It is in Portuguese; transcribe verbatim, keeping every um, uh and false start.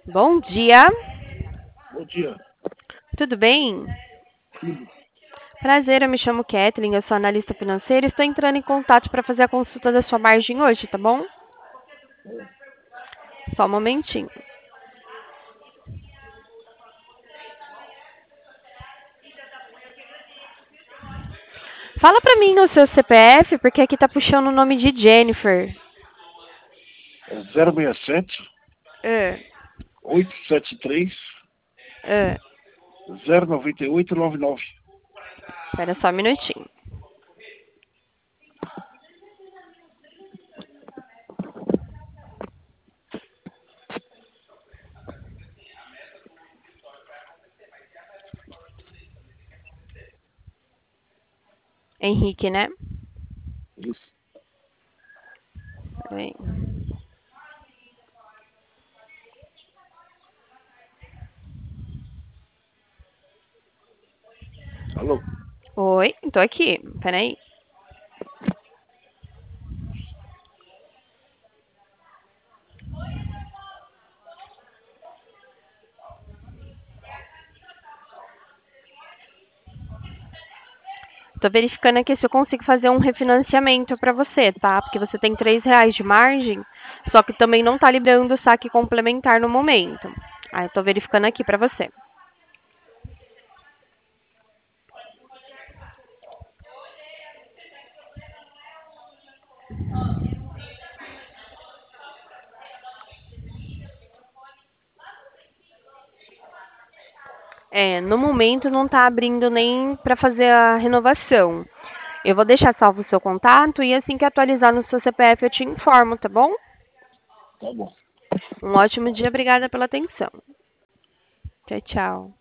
Bom dia, Bom dia. tudo bem? Tudo. Prazer, eu me chamo Kathleen, eu sou analista financeira e estou entrando em contato para fazer a consulta da sua margem hoje, tá bom? Só um momentinho. Fala pra mim o seu C P F, porque aqui tá puxando o nome de Jennifer. É zero seis sete, É, oito sete três, é. zero nove oito nove nove. Espera só um minutinho. Henrique, né? Isso. Peraí. Alô? Oi, tô aqui. Peraí. Tô verificando aqui se eu consigo fazer um refinanciamento para você, tá? Porque você tem três reais de margem, só que também não tá liberando o saque complementar no momento. Aí eu tô verificando aqui para você. É, no momento não tá abrindo nem para fazer a renovação. Eu vou deixar salvo o seu contato e assim que atualizar no seu C P F eu te informo, tá bom? Tá bom. Um ótimo dia, obrigada pela atenção. Tchau, tchau.